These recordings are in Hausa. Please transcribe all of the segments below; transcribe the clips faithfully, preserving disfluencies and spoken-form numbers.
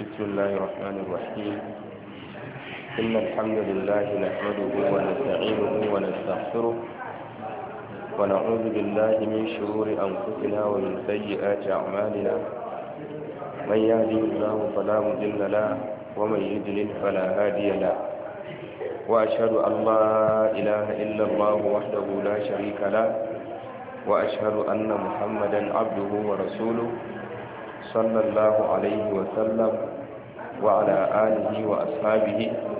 بسم الله الرحمن الرحيم. إن الحمد لله نحمده ونستعينه ونستغفره ونعوذ بالله من شرور أنفسنا ومن سيئات أعمالنا. من يهده الله فلا مضل له ومن يضلل فلا هادي له. وأشهد أن لا إله إلا الله وحده لا شريك له وأشهد أن محمدا عبده ورسوله صلى الله عليه وسلم وعلى آله وأصحابه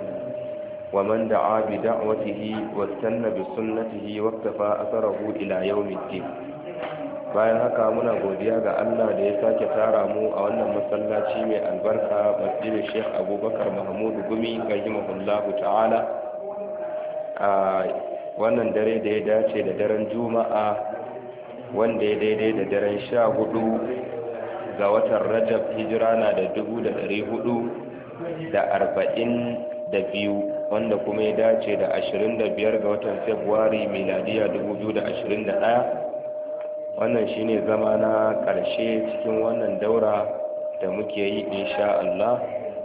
ومن دعا بدعوته واستنى بسنته واقتفى أثره إلى يوم الدين. bayan haka muna godiya ga Allah da ya sake tara mu a wannan masallaci mai albarka masjidin Sheikh Abubakar Mahmud Gumi rahimahullahu ta'ala a wannan dare da ya dace da daren Juma'a wanda ya daidai da daren sha hudu ga watan Rajab, hijira na da dubu da ɗari hudu da arba'in da biyu wanda kuma ya dace da ashirin da biyar ga watan Fabrairu miladiya dubu biyu da ashirin da ɗaya. Wannan shine zama na ƙarshe cikin wannan daura da muke yi insha Allah,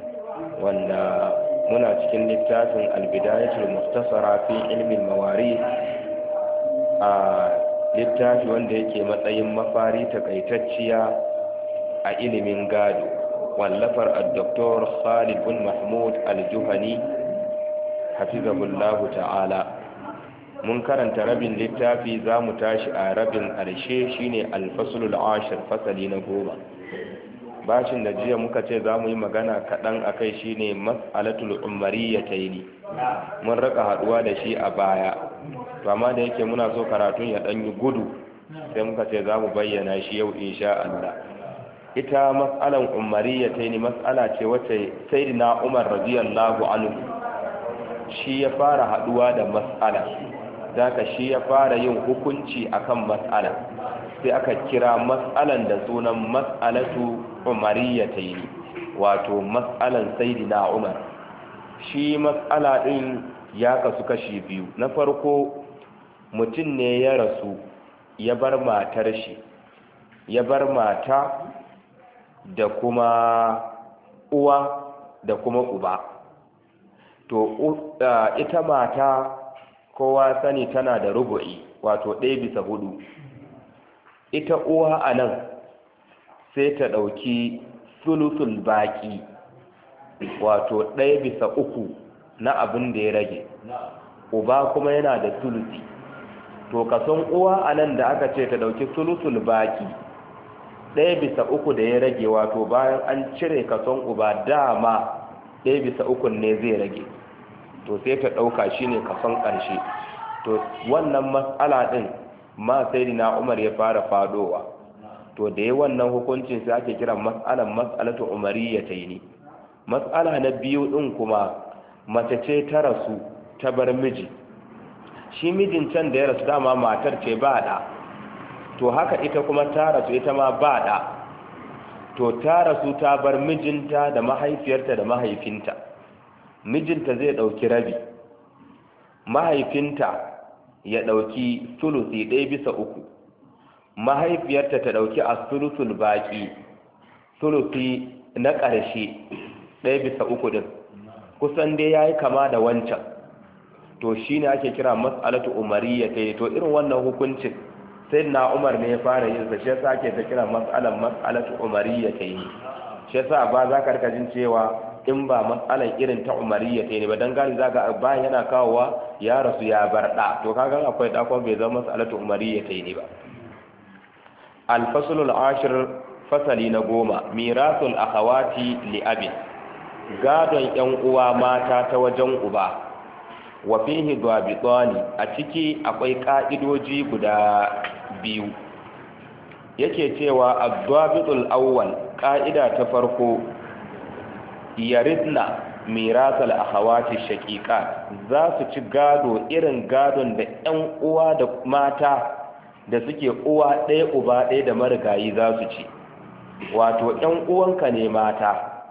wanda muna cikin littafin al-bidayatul mukhtasara fi ilmin mawari, a littafi wanda yake matsayin mafari takaitacciya a ilimin gado, wallafar al-doktor Khalid bin Mahmud al-Juhani hafizahullahu ta'ala. mun karanta rabin littafi, za mu tashi a rabin ƙarshe shine al-faslul ashir, fasali na goma. Bashin da jiya muka ce za mu yi magana kaɗan a kai shine mas'alatul umariyataini, mun raka haɗuwa da shi a baya, to amma da yake muna so karatun ya ɗan yi gudu sai muka ce za mu bayyana shi yau insha Allah. Ita mas'alan umariyataini mas'ala ce wacce sayyidina Umar radiyallahu anhu shi ya fara haɗuwa da mas'ala, zaka shi ya fara yin hukunci akan mas'ala, sai aka kira mas'alan da sunan mas'alatu umariyataini, wato mas'alan sayyidina Umar. Shi mas'ala din ya kasu kashi biyu. Na farko, mutum ne ya rasu ya bar matar shi, ya bar mata da kuma uwa da kuma uba. To ita mata kowa sani tana da rubu'i, wato ɗaya bisa hudu. Ita uwa a nan sai ta ɗauki sulusul baƙi, wato ɗaya bisa uku na abin da ya rage. Uba kuma yana da sulusi. To kason uwa a nan da aka ce ta ɗauki sulusul baƙi, ɗaya bisa uku da ya rage, wato bayan an cire kason uba dama ɗaya bisa ukun ne zai rage, to sai ta ɗauka shi ne kason ƙarshe. To wannan matsala ɗin ma sai na Umar ya fara fadowa, to da ya wannan hukuncin sai ake kira matsalan matsalatu umariyataini. Matsala na biyu ɗin kuma mace ce ta rasu ta bar miji, shi mijin can da ya rasu dama matar ce ba ɗa, to haka ita kuma ta rasu ita ma ba ɗa, to ta rasu ta bar mijinta da mahaifiyarta da mahaifinta. Mijinta zai ɗauki rabi, mahaifinta ya ɗauki sulusi ɗaya bisa uku, mahaifiyarta ta ɗauki a sulusul baƙi, sulusi na ƙarshe ɗaya bisa uku ɗin. Kusan dai ya yi kama da wancan, to shi ne ake kira mas'alatu umariya ta yi. To irin wannan hukuncin sai na Umar ne ya fara yin sa, shi yasa ake ta kira mas'alan mas'alatu umariya ta yi. Shi yasa ba za ka rika jin cewa in ba matsalan irin ta umariyya ta ne ba, dan gani zaga bayan yana kawowa ya rasu ya bar da, to kaga akwai da kuma bai zama mas'alatu umariyya ta ne ba. Al-faslul ashir, fasali na goma, mirasul akhawati li abin, gadon yan uwa mata ta wajen uba. Wa fihi dabitani, a ciki akwai ka'idoji guda biyu. Yake cewa ad-dabitul awwal, ka'ida ta farko, yaridna mirasal akhawati shaqiqat, za su ci gado irin gadon da ƴan uwa da mata da suke uwa ɗaya uba ɗaya da marigayi za su ci. Wato ƴan uwanka ne mata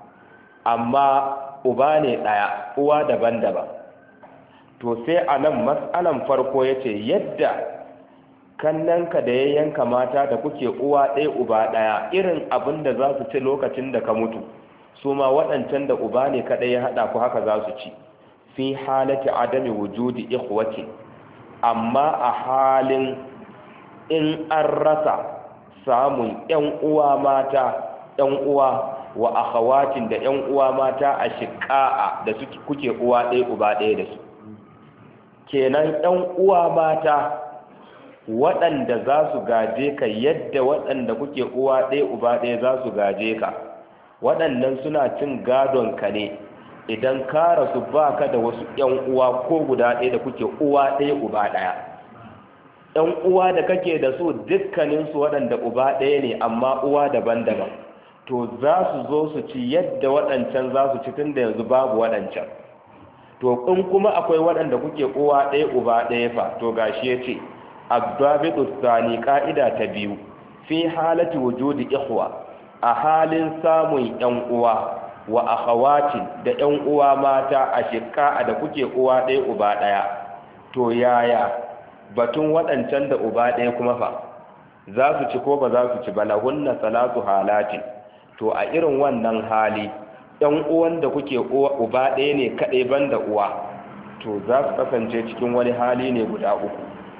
amma uba ne ɗaya, uwa daban-daban. To sai a nan mas'alan farko yace yadda kannanka da yayyanka mata da kuke uwa ɗaya uba ɗaya, irin abin da za su ci lokacin da ka mutu su ma waɗancan da uba ne kaɗai ya haɗa ku haka za su ci fi halati adami wujudi ikhwati amma a halin in an rasa samun ƴan uwa mata ƴan uwa wa akhawatin da ƴan uwa mata a shiqa'a da suke kuke uwa ɗaya uba ɗaya da su kenan ƴan uwa mata waɗanda za su gaje ka yadda waɗanda kuke uwa ɗaya uba ɗaya za su gaje ka waɗannan suna cin gadon ka ne idan ka rasu ba ka da wasu ƴan uwa ko guda ɗaya da kuke uwa ɗaya uba ɗaya ƴan uwa da kake da su dukkaninsu waɗanda uba ɗaya ne amma uwa daban-daban to za su zo su ci yadda waɗancan za su ci tun da yanzu babu waɗancan to in kuma akwai waɗanda kuke uwa ɗaya uba ɗaya fa to gashi ya ce abdabitu tsani ƙa'ida ta biyu fi halati wujudi ikhwa a halin samun ƴan uwa wa akhawatin da ƴan uwa mata a shikka da kuke uwa ɗaya uba ɗaya to yaya batun waɗancan da uba ɗaya kuma fa za su ci ko ba za su ci ba lahunna salatu halatin to a irin wannan hali ƴan uwan da kuke uba ɗaya ne kaɗai banda uwa to za su kasance cikin wani hali ne guda uku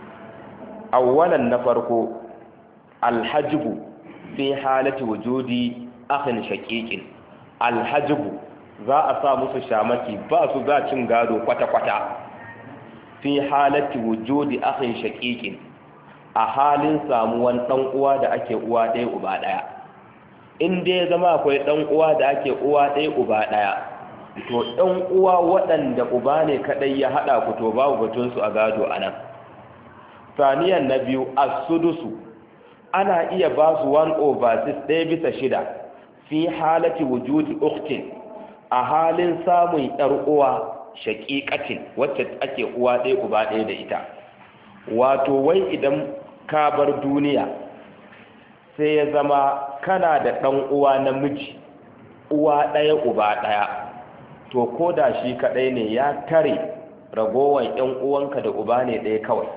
awwalan na farko alhajibu fi halati wujudi akhin shaqiqin alhajibu za a sa musu shamaki ba su za cin gado kwata-kwata fi halati wujudi akhin shaqiqin a halin samuwan dan uwa da ake uwa ɗaya uba ɗaya in dai zama akwai dan uwa da ake uwa ɗaya uba ɗaya to dan uwa waɗanda uba ne kadai ya hada ku to babu batun su a gado anan saniyan na biyu as-sudusu ana iya ba su one over six ɗaya bisa shida fi halati wujudi ukhtin a halin samun yar uwa shaqiqatin wacce ake uwa ɗaya uba ɗaya da ita wato wai idan ka bar duniya sai ya zama kana da ɗan uwa namiji uwa ɗaya uba ɗaya to ko da shi kaɗai ne ya tare ragowar ƴan uwanka da uba ne ɗaya kawai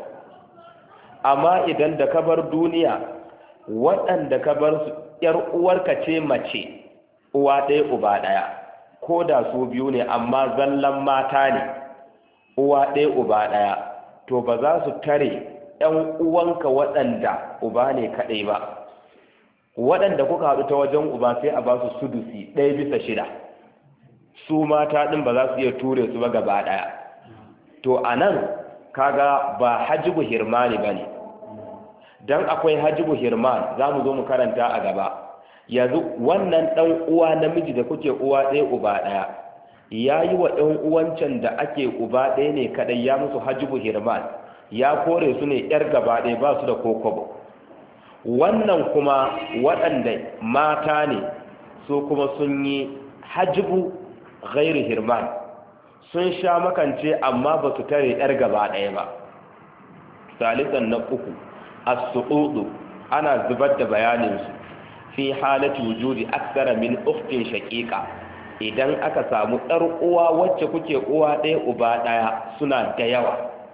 amma idan da ka bar duniya waɗanda ka bar su ƴar uwarka ce mace uwa ɗaya uba ɗaya ko da su biyu ne amma zallan mata ne uwa ɗaya uba ɗaya to ba za su tare ƴan uwanka waɗanda uba ne kaɗai ba waɗanda kuka haɗu ta wajen uba sai a ba su sudusi ɗaya bisa shida su mata ɗin ba za su iya ture su ba gaba ɗaya to a nan kaga ba hajibu hirmani ba ne don akwai hajibu hirman za mu zo mu karanta a gaba yanzu wannan ɗan uwa namiji da kuke uwa ɗaya uba ɗaya ya yi wa ɗan uwancan da ake uba ɗaya ne kaɗai ya musu hajibu hirman ya kore su ne ‘yar gaba ɗaya ba su da kokobo wannan kuma waɗanda mata ne su kuma sun yi hajibu ghairi hirman sun sha makance amma ba su tare ‘yar gaba ɗaya ba salisan na uku as-su'udu ana zubar da bayaninsu fi halati wujudi aksara min ukhtin shaqiqa idan aka samu ɗar uwa wacce kuke uwa ɗaya uba ɗaya suna da yawa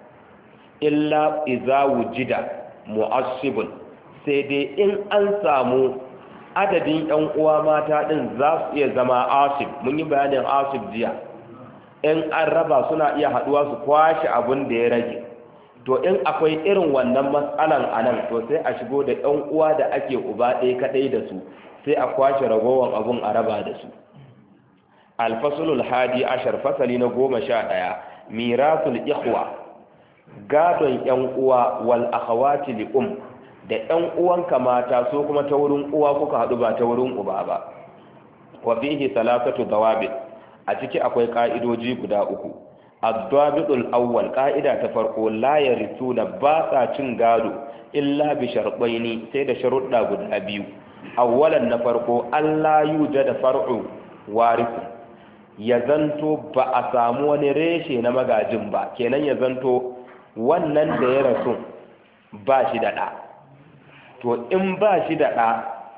illa iza wujida mu'assibun sai dai in an samu adadin ƴan uwa mata ɗin za su iya zama asib mun yi bayanin asib jiya in an raba suna iya haɗuwa su kwashe abin da ya rage to in akwai irin wannan matsalan a nan to sai a shigo da ƴan uwa da ake uba ɗaya kaɗai da su sai a kwashe ragowar abun a raba da su alfasulul hadi ashar fasali na goma sha ɗaya mirasul ikhwa gadon ƴan uwa wal akhawati li um da ƴan uwanka mata so kuma ta wurin uwa kuka haɗu ba ta wurin uba ba wa fihi salasatu dawabit a ciki akwai ka'idoji guda uku ad-dabitul awwal ka'ida ta farko la yarithuna ba sa cin gado illa bi shartaini sai da sharuɗa guda biyu awwalan na farko Allah yujada far'u warithu ya zanto ba a samu wani reshe na magajin ba kenan ya zanto wannan da ya rasu ba shi da ɗa to in ba shi da ɗa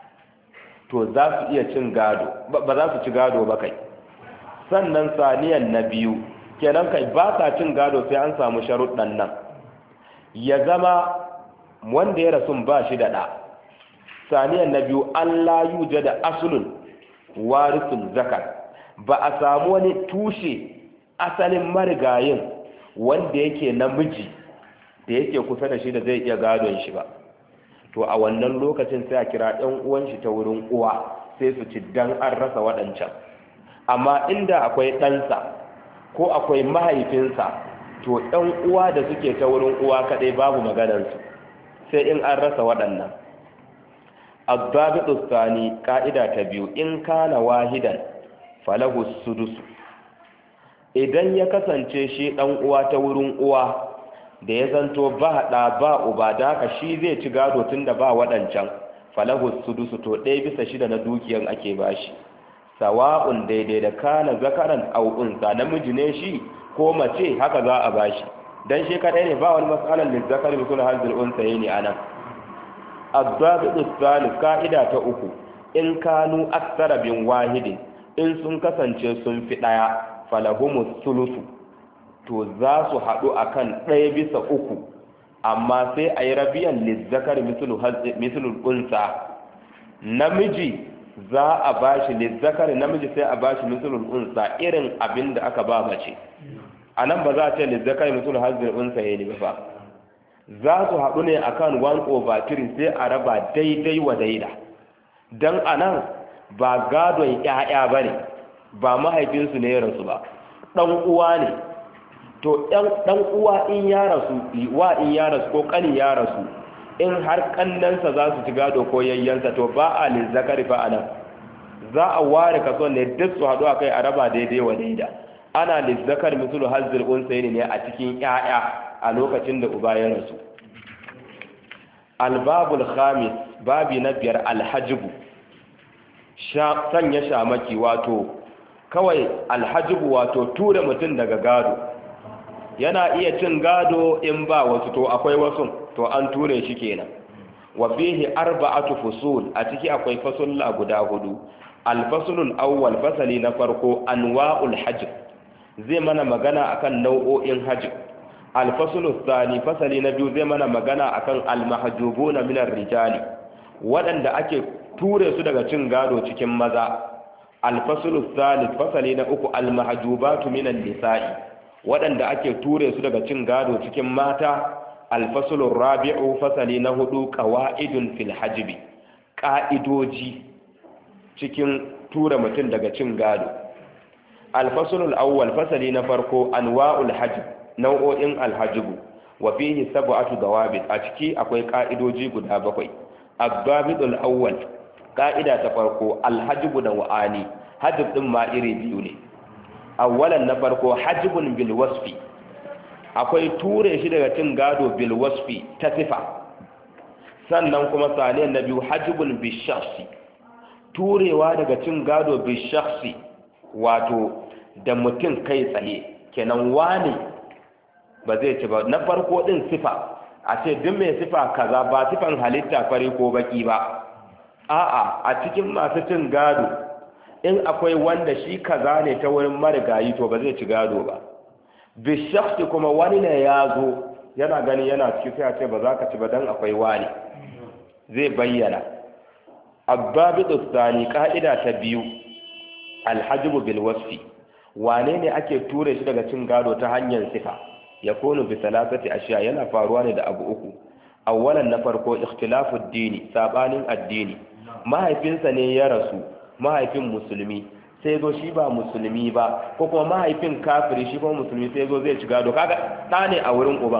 to za su iya cin gado ba za su ci gado ba kai sannan saniyan na biyu kenan kai ba sa cin gado sai an samu sharuɗan nan ya zama wanda ya rasu ba shi da ɗa saniyan na biyu Allah yuje da asulun warisul zakar, ba a samu wani tushe asalin marigayin wanda yake namiji da yake kusa da shi da zai iya gadon shi ba, to a wannan lokacin sai a kira ɗan uwan shi ta wurin uwa sai su ci dan an rasa waɗancan. Amma inda akwai ɗansa ko akwai mahaifinsa, to ɗan uwa da suke ta wurin uwa kaɗai babu maganarsu sai in an rasa waɗannan. Abbabidu Sani, ƙa'ida ta biyu, in kana wahidan falahu sudusu, idan ya kasance shi ɗan uwa ta wurin uwa da ya zanto ba ɗa ba uba, da haka shi zai ci gado tun da ba waɗancan, falahu sudusu, to ɗaya bisa shida na dukiyar ake bashi, sawa'un daidai da kana zakaran aw unsa, namiji ne shi ko mace haka za a bashi, dan shi kadai ne ba wani matsalar da zakar bisul hazil unsa ne anan. Azzabidu salis, ka'ida ta uku, in kanu aksara bin wahidin, in sun kasance sun fi ɗaya, falahumus sulusu, to za su haɗu akan ɗaya bisa uku, amma sai a yi rabiyan lizzakar misulul unsa, namiji za a bashi lizzakar, namiji sai a bashi misulul unsa irin abin da aka ba mace. A nan ba za a ce lizzakar misulul hazil unsa ya ne ba, za su haɗu ne akan one over three sai a raba daidai wa daida, don a nan ba gadon ‘ya'ya ba ne, ba mahaifinsu ne ya rasu ba, ɗan uwa ne. To ɗan uwa in ya rasu, wa in ya rasu ko ƙani ya rasu, in har ƙannansa za su ci gado ko yayyansa, to ba a lizzakari fa a nan, za a ware kaso ne duk su haɗu a kai a raba daidai wa daida. Ana lizzakar misulu hazzir unsayi ne a cikin ‘ya'ya a lokacin da uba ya rasu. Albabul khamis, babi na biyar, alhajibu, sanya shamaki, wato kawai alhajibu wato ture mutum daga gado. Yana iya cin gado in ba wasu, to akwai wasu, to an ture shi kenan. Wa fihi arba'atu fusul, a ciki akwai fasulla guda hudu. Alfasulul awwal, fasali na farko, anwa'ul hajj, zai mana magana akan nau'o'in hajj. Alfasulul thani, fasali na biyu, zai mana magana akan almahjubuna minar rijali, waɗanda ake ture su daga cin gado cikin maza. Alfasulul thalith, fasali na uku, almahjubatu minan nisa'i, waɗanda ake ture su daga cin gado cikin mata. Alfasulun rabi'u, fasali na hudu, ƙawa'idun fil hajjibi, ƙa'idoji cikin tura mutum daga cin gado. Alfasulun awwal, fasali na farko, anwa'ul hajjib, nau'o'in alhajjibu, wa fihi sab'atu dawabit, a ciki akwai ƙa'idoji guda bakwai. Abbabidul awwal, ƙa'ida ta farko, alhajjibu da wa'ani, hajjib ɗin ma iri biyu ne. Awwalan na farko, hajjibun bil wasfi, akwai ture shi daga cin gado bil wasfi ta sifa. Sannan kuma saniyan na biyu, hajjibun bil shakhsi, turewa daga cin gado bil shakhsi, wato da mutum kai tsaye, kenan wani ba zai ci ba. Na farko din sifa, a ce duk mai sifa kaza, ba sifan halitta fari ko baki ba, a'a a cikin masu cin gado in akwai wanda shi kaza ne ta wurin marigayi, to ba zai ci gado ba. Bishakti kuma wani ne ya zo yana gani yana ciki, sai a ce ba za ka ci ba don akwai wani, zai bayyana. Abbabidu tsani, ka'ida ta biyu, alhajibu bil wasfi, wane ne ake ture shi daga cin gado ta hanyar sifa? Ya kunu bi salasati ashiya, yana faruwa ne da abu uku. Awwalan na farko, ikhtilafu dini, sabanin addini. Mahaifinsa ne ya rasu, mahaifin musulmi, sai zo shi ba musulmi ba, ko kuma mahaifin kafiri shi ba musulmi, sai zo zai ci gado, kaga ɗa ne a wurin uban,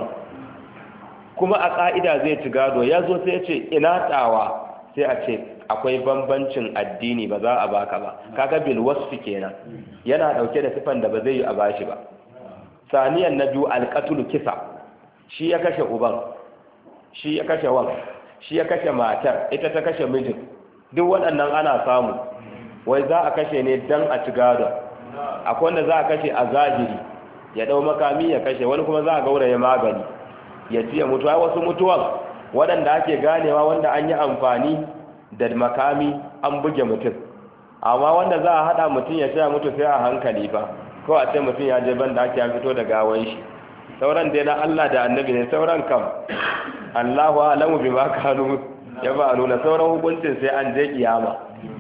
kuma a ƙa'ida zai ci gado. Ya zo sai ce ina tsawa, sai a ce akwai bambancin addini, ba za a baka ba, kaga bil wasfi kenan, yana ɗauke da sifan da ba zai yi a bashi ba. Saniyan na biyu, alƙatulu, kisa, shi ya kashe uban, shi ya kashe wan, shi ya kashe matar, ita ta kashe mijin, duk waɗannan ana samu. Wai za a kashe ne dan a ci gadon. Akwai wanda za a kashe a zahiri, ya ɗau makami ya kashe, wani kuma za a gauraye magani ya ci ya mutu. Ai wasu mutuwan waɗanda ake ganewa wanda an yi amfani da makami an buge mutum, amma wanda za a haɗa mutum ya sha mutu sai a hankali fa, ko a ce mutum ya je banda ake ya fito da gawan shi. Sauran dai na Allah da annabi ne, sauran kam Allahu a'lamu bima kanu ya ba nuna, sauran hukuncin sai an je kiyama.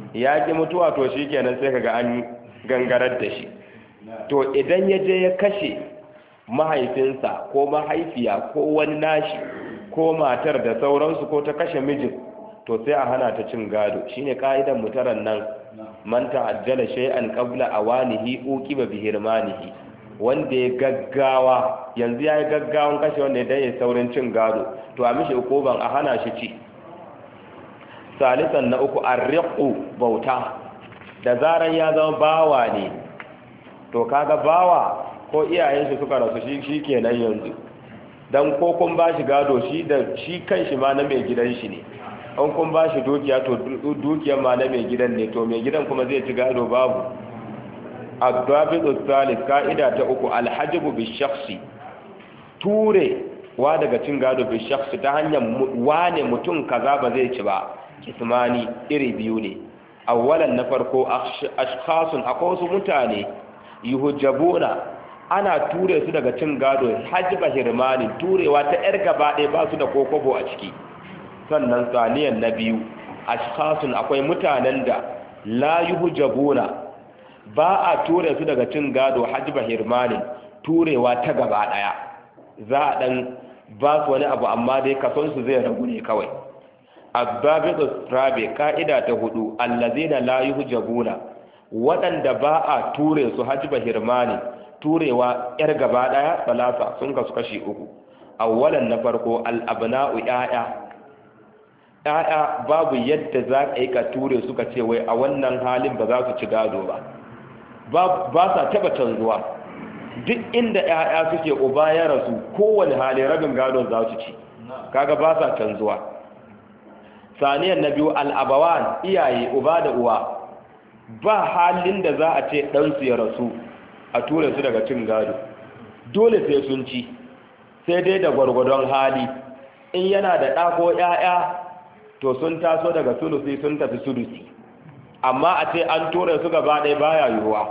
ya ki mutuwa to shikenan sai kaga an gangarar da shi. To idan ya je ya kashe mahaifinsa ko mahaifiya ko wani nashi ko matar da sauransu ko ta kashe mijin, to sai a hana ta cin gado. Shine ka'idan mutaran nan, man ta'ajjala shay'an qabla awanihi uqiba bi hirmanihi. Wanda ya gaggawa yanzu yayi gaggawan kashe wanda ya ya saurin cin gado, to a mishi ukuban a hana shi ci. Salisan na uku arriqu, bauta. Da zaran ya zama bawa ne, to kaga bawa ko iyayen shi suka rasu shi shikenan yanzu, dan ko kun ba shi gado shi da shi kanshi ma na mai gidan shi ne. An kun ba shi dukiya to dukiyar ma na mai gidan ne, to mai gidan kuma zai ci gado babu. Ad-dabitu thalith, ka'ida ta uku, al-hajbu bi shakhsi, ture wa daga cin gado bi shakhsi ta hanyar wane mutum kaza ba zai ci ba. Kismani iri biyu ne. Awwalan na farko, ashkhasun, akwai wasu mutane yuhjabuna, ana ture su daga cin gado hajba hirmani, turewa ta yar gaba ɗaya ba su da kokobo a ciki. Sannan saniyan na biyu, ashkhasun, akwai mutanen da la yuhjabuna, ba a ture su daga cin gado hajba hirmani, turewa ta gaba ɗaya. Za a dan ba su wani abu amma dai kason su zai ragu ne kawai. Ad-dabitu rabi, ka'ida ta hudu, allazina la yuhjabuna, waɗanda ba a ture su hajba hirmani, turewa yar gaba daya, salasa, sun kasu kashi uku. Awwalan na farko, al-abna'u, ya'ya. Ya'ya babu yadda za ka yi ka ture su ka ce wai a wannan halin ba za su ci gado ba, ba sa taba canzuwa. Duk inda ya'ya suke uba ya rasu, kowane hali rabin gadon za su ci, kaga ba sa canzuwa. Saniyan na biyu, al'abawan, iyaye uba da uwa, ba halin da za a ce ɗansu ya rasu a ture su daga cin gado, dole sai sun ci, sai dai da gwargwadon hali. In yana da ɗa ko ‘ya'ya, to sun taso daga sulusi sun tafi sulusi, amma a ce an ture su gaba ɗaya baya yiwuwa.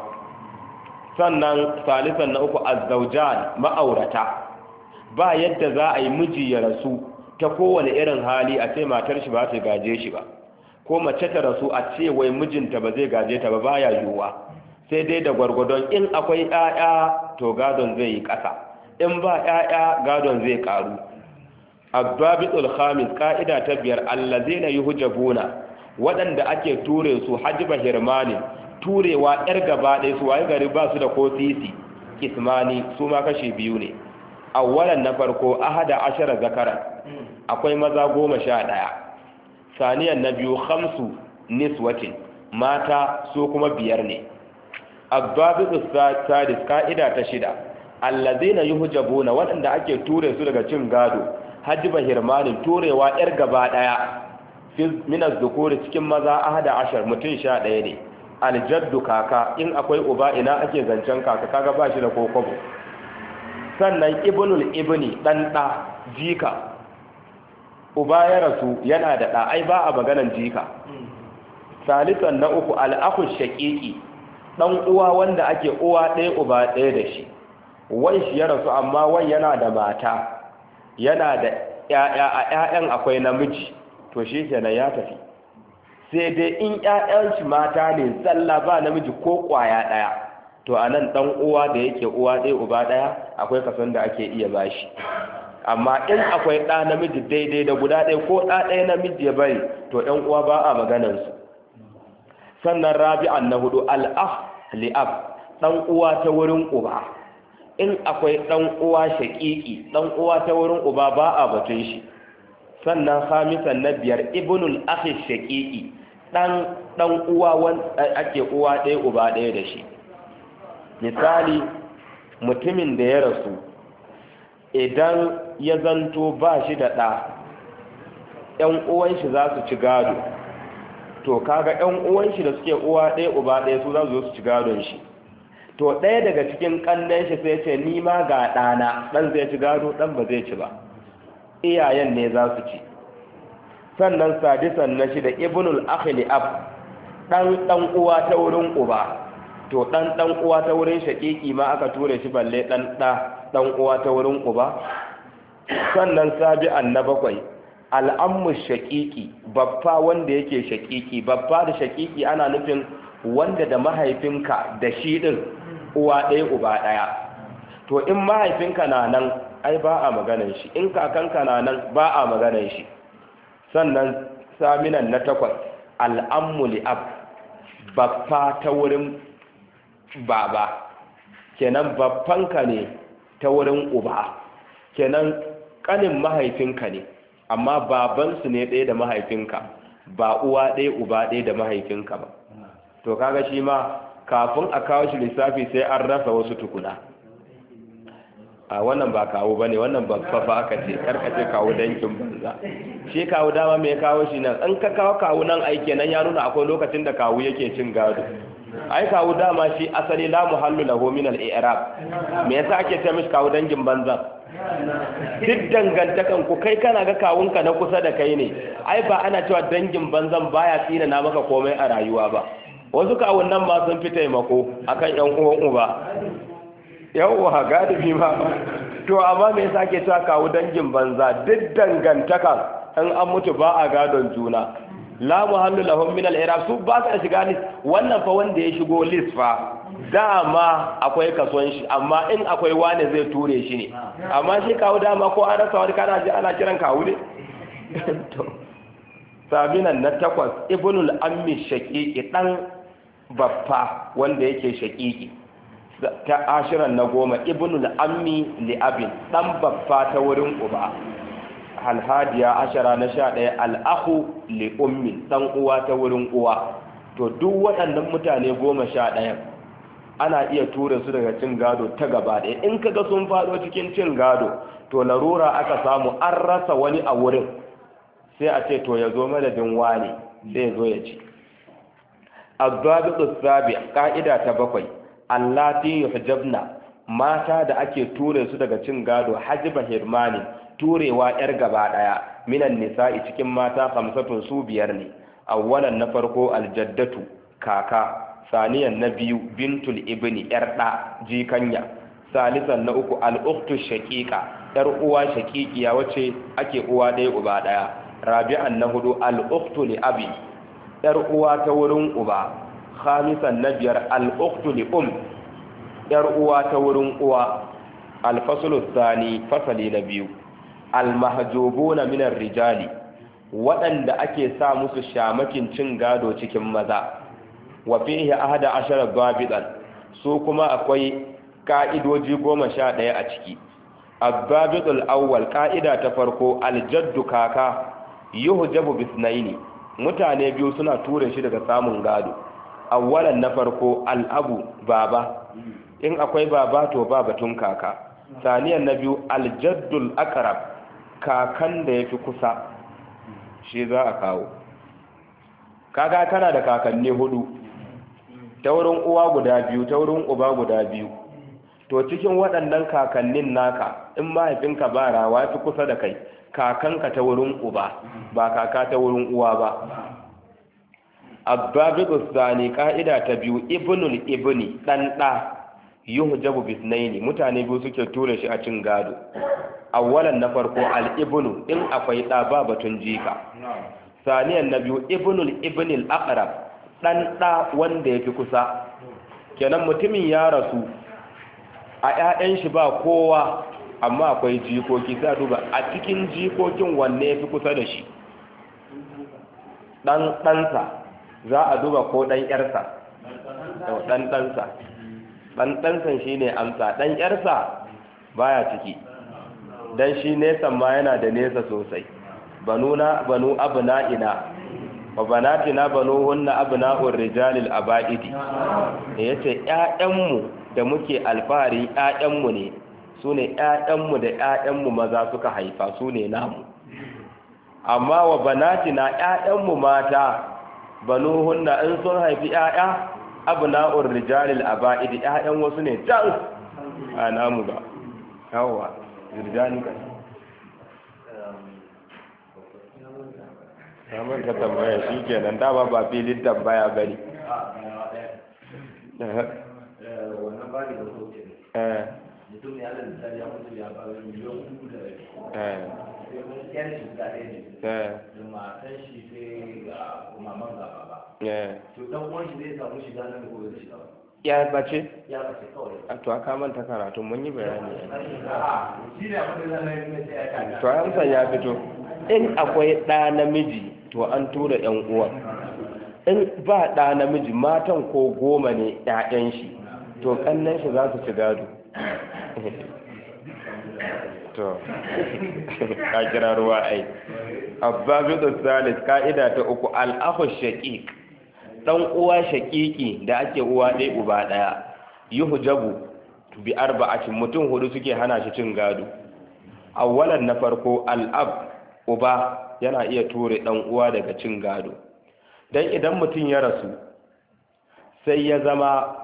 Sannan salisan na uku, azzaujan, ma'aurata, ba yadda za a yi miji ya rasu ta kowane irin hali a ce matar shi ba ta gaje shi ba, ko mace ta rasu a ce wai mijinta ba zai gaje ta ba, baya yiwuwa. Sai dai da gwargwadon in akwai ƴaƴa to gadon zai yi ƙasa, in ba ƴaƴa gadon zai ƙaru. Ad-dabitul khamis, ka'ida ta biyar, allazina yuhjabuna, waɗanda ake ture su hajba hirmani, turewa yar gaba ɗaya, su waye gari ba su da ko sisi. Kismani, su ma kashi biyu ne. Awwalan na farko, ahada ashara zakaran, akwai maza goma sha ɗaya. Saniyan na biyu, khamsu niswatin, mata su kuma biyar ne. Ad-dabitu sadis, ka'ida ta shida, allazina yuhjabuna, waɗanda ake ture su daga cin gado hajba hirmanin, turewa yar gaba ɗaya. Min az-zukuri, cikin maza ahada ashar, mutum sha ɗaya ne. Aljaddu, kaka, in akwai uba ina ake zancen kaka, kaga ba shi da kokobo. Sannan ibnul ibni, dan da, jika, uba ya rasu yana da da, ai ba a maganan jika. Salisan na uku, al-akhu shaqiqi, dan uwa wanda ake uwa ɗaya uba ɗaya da shi, wan shi ya rasu amma wan yana da mata, yana da ƴaƴa, a ƴaƴan akwai namiji, to shi kenan ya tafi. Sai dai in ƴaƴan shi mata ne zalla ba namiji ko ƙwaya ɗaya, to anan dan uwa da yake uwa ɗaya uba ɗaya akwai kason da ake iya bashi. Amma in akwai ɗa namiji daidai da guda ɗaya ko ɗa ɗaya namiji ya bari, to ɗan uwa ba a maganansu. Sannan rabi'an na hudu, al'ah li'ab, ɗan uwa ta wurin uba. In akwai ɗan uwa shaƙiƙi, ɗan uwa ta wurin uba ba a batun shi. Sannan khamisan na biyar, ibnul akhi shaƙiƙi, ɗan ɗan uwa wanda ake uwa ɗaya uba ɗaya da shi. Misali, mutumin da ya rasu idan ya zanto ba shi da ɗa, ‘yan uwan shi za su ci gado, to kaga ‘yan uwan shi da suke uwa ɗaya uba ɗaya su za su zo su ci gadon shi. To ɗaya daga cikin ƙannen shi sai ce ni ma ga ɗana, ɗan zai ci gado, ɗan ba zai ci ba, iyayen ne za su ci. Sannan sadisan na shida, ibnul akhi ab, ɗan ɗan uwa ta wurin uba, to ɗan ɗan uwa ta wurin shaƙiƙi ma aka ture shi balle ɗan ɗa ɗan uwa ta wurin uba. Sannan sabi'an na bakwai, al'ammu shaqiqi babba wanda yake shaqiqi babba da shaqiqi ana nufin wanda da mahaifinka da shi din uwa ɗaya uba ɗaya. To in mahaifinka na nan ai ba a maganar shi, in kakanka na nan ba a maganar shi. Sannan saminan na takwas al'ammu li'ab babba ta wurin baba, kenan babbanka ne ta wurin uba, kenan kanin mahaifinka ne amma babansu ne ɗaya da mahaifinka, ba uwa ɗaya uba ɗaya da mahaifinka ba. To kaga shi ma kafin a kawo shi lissafi sai an rasa wasu tukuna. A wannan ba kawo ba ne, wannan babba ba aka ce karkace kawo dankin banza. Shi kawo dama mai kawo shi nan, in ka kawo kawo nan aiki nan ya nuna akwai lokacin da kawo yake cin gado. Ai kawo dama shi asali la muhallu lahu min al-i'rab. Me yasa ake ce mishi kawo dangin banza? Duk dangantakan ku kai kana ga kawunka na kusa da kai ne. Ai ba ana cewa dangin banzan baya tsina na maka komai a rayuwa ba. Wasu kawun nan ma sun fi taimako akan yan uwan uba. Yawwa galibi ma. To amma me yasa ake cewa kawo dangin banza? Duk dangantakan in an mutu ba a gadon juna. La muhallu lahum min al-i'rab, su ba ka shiga list. Wannan fa wanda ya shigo list fa dama akwai kason shi, amma in akwai wani zai ture shi ne. Amma shi kawo dama ko an rasa wani kana ji ana kiran kawo ne. To sabinan na takwas ibnul ammi shaqiqi dan baffa wanda yake shaqiqi. Ta ashiran na goma ibnul ammi li abin dan baffa ta wurin uba. Alhadiya ashara na sha ɗaya al'ahu li ummi ɗan uwa ta wurin uwa. To duk waɗannan mutane goma sha ɗaya ana iya tura su daga cin gado ta gaba ɗaya. In kaga sun faɗo cikin cin gado to larura aka samu an rasa wani a wurin, sai a ce to ya zo madadin wani sai ya zo ya ci. Azzabitu sabi ka'ida ta bakwai allati yuhjabna mata da ake ture su daga cin gado hajiba hirmani turewa yar gaba daya minan nisa'i cikin mata hamsatun su biyar ne. Awwalan na farko aljaddatu kaka, saniyan na biyu bintul ibni yar da jikanya, salisan na uku al-ukhtu shaqiqa yar uwa shaqiqiya wace ake uwa ɗaya uba ɗaya, rabi'an na hudu al-ukhtu li abi yar uwa ta wurin uba, khamisan na biyar al-ukhtu li um yar uwa ta wurin uwa. Al-faslu thani fasali na biyu al-mahjubuna min ar-rijali waɗanda ake sa musu shamakin cin gado cikin maza. Wa fihi ahada ashara babidan, su kuma akwai ka'idoji goma sha ɗaya a ciki. Al-babidul awwal ka'ida ta farko al-jaddu kaka yuhjabu bisnaini, mutane biyu suna ture shi daga samun gado. Awwalan na farko al-abu baba, in akwai baba to ba batun kaka. Saniyan na biyu al-jaddul aqrab, kakan da yafi kusa shi za a kawo. Kaga kana da kakanni hudu, ta wurin uwa guda biyu, ta wurin uba guda biyu. To cikin waɗannan kakannin naka in mahaifinka ba rawa ya fi kusa da kai, kakanka ta wurin uba ba kaka ta wurin uwa ba. Abbabiqus zani ka'ida ta biyu ibnul ibni dan da yuhjabu bisnaini, mutane biyu suke ture shi a cin gado. Awwalan na farko al-ibnu in akwai da ba batun jika. Saniyan na biyu ibnul ibnil aqrab dan da wanda yafi kusa. Kenan mutumin ya rasu a ƴaƴan shi ba kowa amma akwai jikoki, sai duba a cikin jikokin wanne yafi kusa da shi. Dan ɗansa za a duba ko dan ƴarsa. Dan ɗansa. Dan ɗansa shine amsa, dan ƴarsa baya ciki. Dan shi nesan ma yana da nesa sosai. Banuna banu abna'ina wa banatina banuhunna abna'ur rijalil aba'idi. Yace ƴaƴanmu da muke alfahari ƴaƴanmu ne, sune ƴaƴanmu da ƴaƴanmu maza suka haifa, sune namu. Amma wa banatina ƴaƴanmu mata banuhunna in sun haifi ƴaƴa abna'ur rijalil aba'idi, ƴaƴan wasu ne can a namu ba. Yawwa rijali ka kamar ka tambaya shi kenan, dama ba filin tambaya bane. mutum ya lalata ya mutu ya ba miliyan uku da rai eh sai kuma yan shi da ɗaya ne eh da matan shi sai ga maman gaba ba eh to dan uwan shi zai samu shiga nan da gobe da shiga ba ya bace ya bace kawai a to aka manta karatu mun yi bayani a shi ne abin da zan yi mai sai ya to amsa ya fito in akwai ɗa namiji to an tura ƴan uwan in ba ɗa namiji matan ko goma ne ƴaƴan shi to kannan shi za su ci gado to ka kira ruwa ai abbabidu salis ka'ida ta uku al-akhu shaqiq dan uwa shaqiqi da ake uwa ɗaya uba ɗaya yuhjabu bi arba'atin mutum hudu suke hana shi cin gado awwalan na farko al-ab uba yana iya ture dan uwa daga cin gado dan idan mutum ya rasu sai ya zama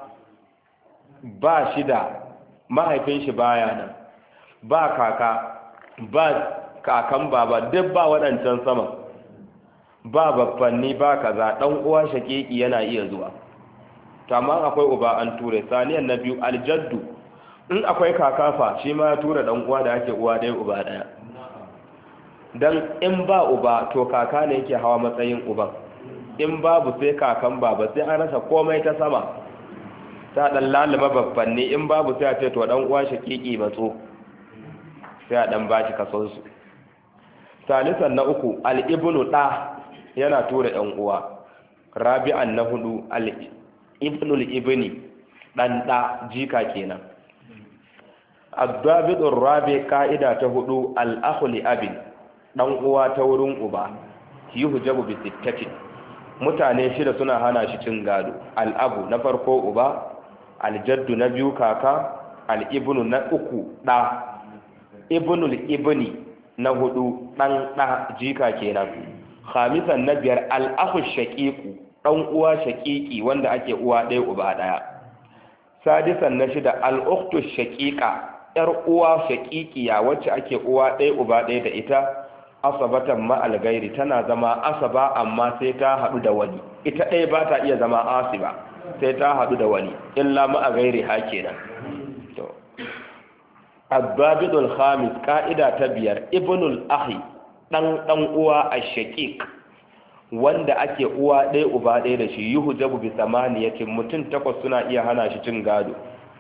ba shi da mahaifin shi baya nan ba kaka ba kakan baba duk ba waɗancan sama ba babbanni ba kaza dan uwa shakeki yana iya zuwa to amma akwai uba an ture saniyan na biyu aljaddu in akwai kakafa shi ma ya tura dan uwa da ake uwa ɗaya uba ɗaya dan in ba uba to kaka ne yake hawa matsayin uban in babu sai kakan baba sai an rasa komai ta sama ta dan lalima babbanni in babu sai a ce to dan uwa shakiki matso sai a dan bashi kason su salisan na uku al-ibnu da yana tura ɗan uwa rabi'an na hudu al-ibnu al-ibni dan da jika kenan ad-dabidur rabi ka'ida ta hudu al-akhu li abin dan uwa ta wurin uba yuhjabu bi sittatin mutane shida suna hana shi cin gado al-abu na farko uba al-jaddu na biyu kaka al-ibnu na uku da ibnul ibni na hudu dan da jika kenan khamisan na biyar al-akhu shaqiqu dan uwa shaqiqi wanda ake uwa ɗaya uba ɗaya sadisan na shida al-ukhtu shaqiqa yar uwa shaqiqiya wacce ake uwa ɗaya uba ɗaya da ita asabatan ma al-ghairi tana zama asaba amma sai ta hadu da wani ita ɗaya ba ta iya zama asiba sai ta hadu da wani illa ma al-ghairi ha kenan to al-babidul khamis ka'ida ta biyar ibnul akhi dan dan uwa ash-shaqiq wanda ake uwa ɗaya uba ɗaya da shi yuhjabu bi samaniyatin mutum takwas suna iya hana shi cin gado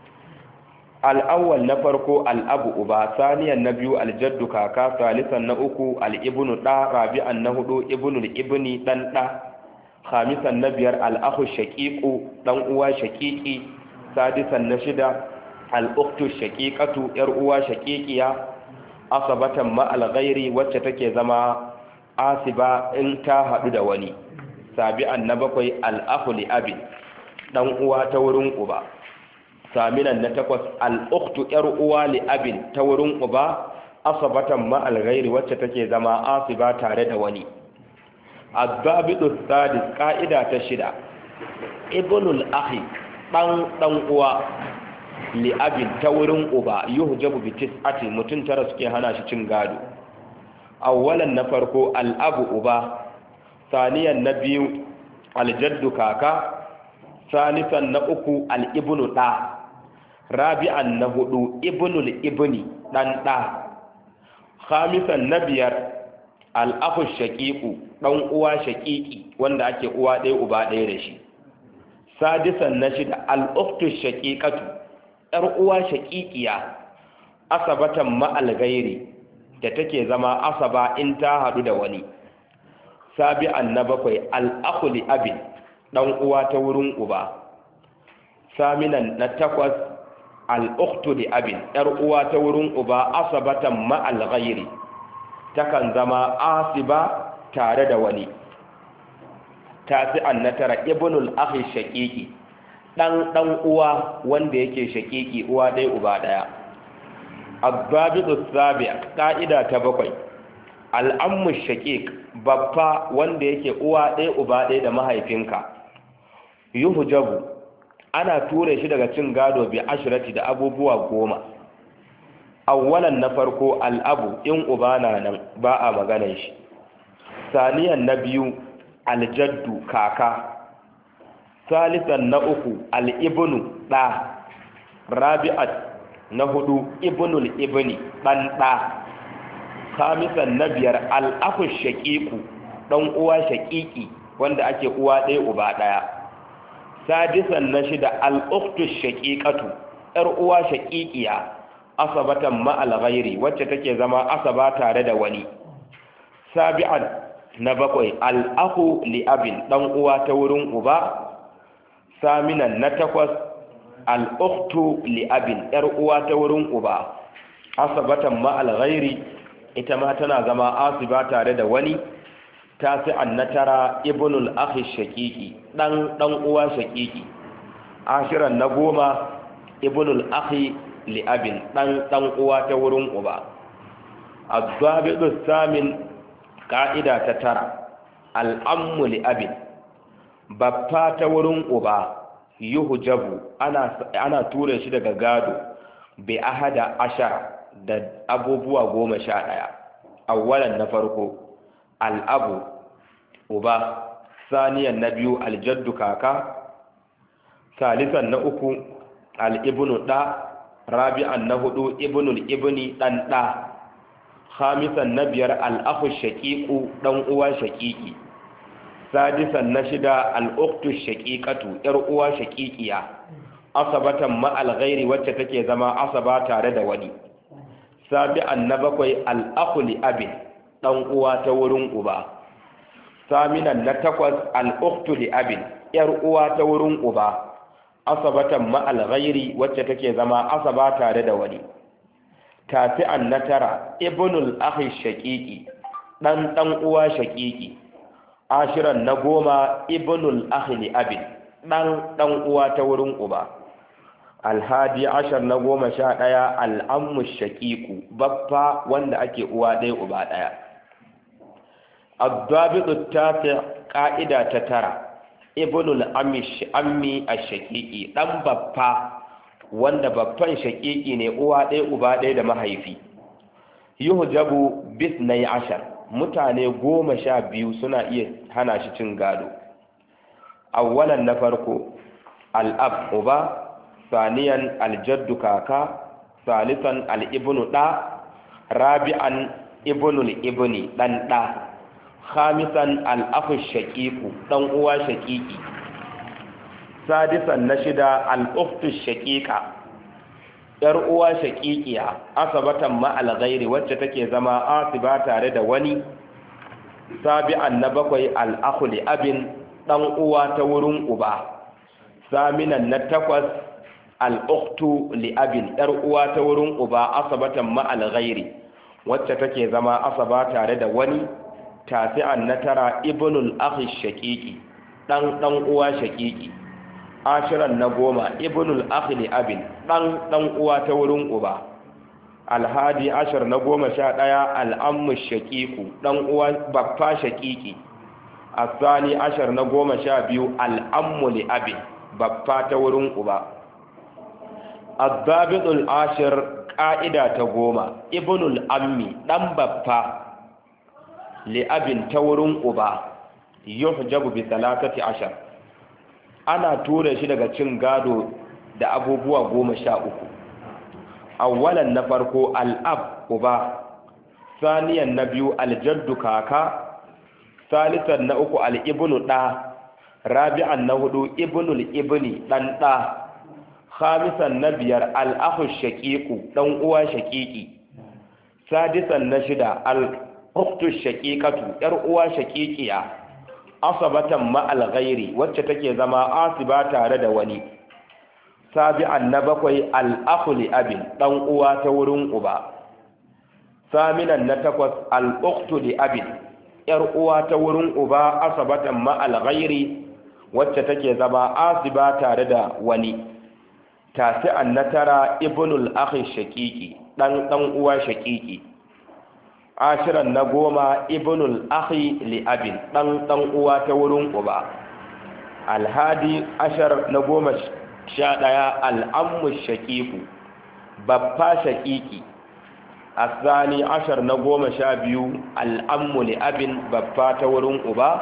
al-awwal na farko al-abu uba saniyan na biyu al-jaddu kaka salisan na uku al-ibnu da rabi'an na hudu ibnul ibni dan da khamisan na biyar al-akhu shaqiqu dan uwa shaqiqi sadisan na shida al-ukhtu shaqiqatu yar uwa shaqiqiya asabatan ma al-ghairi wacce take zama asiba in ta hadu da wani sabi'an na bakwai al-akhu li abi dan uwa ta wurin uba saminan na takwas al-ukhtu yar uwa li abin ta wurin uba asabatan ma al-ghairi wacce take zama asiba tare da wani az-zabitu sadis ka'ida ta shida ibnul akhi dan dan uwa li abin ta wurin uba yuhjabu bi tis'ati mutun tara suke hana shi cin gado awwalan na farko al-abu uba saniyan na biyu al-jaddu kaka salisan na uku al-ibnu da rabi'an na hudu ibnul ibni dan da khamisan na biyar al-akhu shaqiqu dan uwa shaqiqi wanda ake uwa ɗaya uba ɗaya da shi sadisan na shida al-ukhtu shaqiqatu yar uwa shaqiqiya asabatan ma al-ghairi da take zama asaba in ta hadu da wani sabi'an na bakwai al-akhu li abin dan uwa ta wurin uba saminan na takwas al-ukhtu li abin yar uwa ta wurin uba asabatan ma al-ghairi takan zama asiba tare da wani tasi'an na tara ibnul akhi shaqiqi dan dan uwa wanda yake shaqiqi uwa dai uba daya az-zabitu sabi' ka'ida ta bakwai al-ammu shaqiq babba wanda yake uwa dai uba dai da mahaifinka yuhjabu ana ture shi daga cin gado bi ashrati da abubuwa goma awwalan na farko al-abu in uba na nan ba a maganar shi saniyan na biyu al-jaddu kaka salisan na uku al-ibnu da rabi'at na hudu ibnul ibni dan da. khamisan na biyar al-akhu shaqiqu dan uwa shaqiqi wanda ake uwa ɗaya uba ɗaya. sadisan na shida al-ukhtu shaqiqatu yar uwa shaqiqiya asabatan ma al-ghairi wacce take zama asaba tare da wani. sabi'an na bakwai al-akhu li abin dan uwa ta wurin uba. saminan na takwas al-ukhtu li abin yar uwa ta wurin uba asabatan ma al-ghairi ita ma tana zama asiba tare da wani. tasi'an na tara ibnul akhi shaqiqi dan dan uwa shaqiqi. ashiran na goma ibnul akhi li abin dan dan uwa ta wurin uba. az-zabidu samin ka'ida ta tara al-ammu li abin baffa ta wurin uba yuhjabu ana ana ture shi daga gado bi ahada ashara da abubuwa goma sha ɗaya. awwalan na farko al'abu uba. saniyan na biyu aljaddu kaka. salisan na uku al'ibnu ɗa. rabi'an na hudu ibnul ibni ɗan ɗa. khamisan na biyar al'akhu shaqiqu ɗan uwa shaqiqi. sadisan na shida al'uktu shaqiqatu yar uwa shaqiqiya asabatan ma al-ghairi wacce take zama asaba tare da wani. sabi'an na bakwai al'akhu li abin dan uwa ta wurin uba. saminan na takwas al'ukhtu li abin yar uwa ta wurin uba asabatan ma al-ghairi wacce take zama asaba tare da wani. tasi'an na tara ibnul akhi shaqiqi dan dan uwa shaqiqi. ashiran na goma ibnul akhi li abin dan dan uwa ta wurin uba. alhadi ashar na goma sha ɗaya al'ammu shaƙiƙu baffa wanda ake uwa ɗaya uba ɗaya. addabidu tafi ƙa'ida ta tara ibnul ammi a shaƙiƙi ɗan baffa wanda baffan shaƙiƙi ne uwa ɗaya uba ɗaya da mahaifi. yuhjabu bis na ashar mutane goma sha biyu suna iya hana shi cin gado. awwalan na farko al'ab uba. ثانيا الجد كاكا. ثالثا الابن دا. رابعا ابن الابن دان دا. خامسا الاخ الشقيق دان uwa shaqiqi. sadisan nashida al-ukhtu shaqiqa yar uwa shaqiqiya asabatan ma al-ghairi wacce take zama asiba tare da wani. sabi'an na bakwai al-akhu li abin dan uwa ta wurin uba. saminan na takwas al'uktu li'abin ‘yar uwa ta wurin uba asabatan ma'al ghairi wacce take zama asaba tare da wani. tasi'an na tara ibnul akhi shaqiqi dan dan uwa shaqiqi. ashiran na goma ibnul akhi li'abin dan dan uwa ta wurin uba. alhadi ashar na goma sha ɗaya al'ammu shaqiqu dan uwa baffa shaqiqi. asani ashar na goma sha biyu al'ammu li'abin baffa ta wurin uba. addabitul ashir ƙa'ida ta goma ibnul ammi ɗan baffa li'abin ta wurin uba yuhjabu bi talatati ashar ana tura shi daga cin gado da abubuwa goma sha uku. awwalan na farko al'ab uba. saniyan na biyu aljaddu kaka. salisan na uku al'ibnu ɗa. rabi'an na hudu ibnul ibni ɗan ɗa. khamisan na biyar al'akhu shaqiqu dan uwa shaqiqi. sadisan na shida al-ukhtu shaqiqatu yar uwa shaqiqiya asabatan ma al-ghairi wacce take zama asiba tare da wani. sabi'an na bakwai al-akhu li abin dan uwa ta wurin uba. saminan na takwas al-ukhtu li abin yar uwa ta wurin uba asabatan ma al-ghairi wacce take zama asiba tare da wani. tasi'an na tara ibnul akhi shaqiqi dan dan uwa shaqiqi. ashiran na goma ibnul akhi li abin dan dan uwa ta wurin uba. alhadi ashar na goma sha ɗaya al'ammu shaqiqu baffa shaqiqi. asani ashar na goma sha biyu al'ammu li abin baffa ta wurin uba.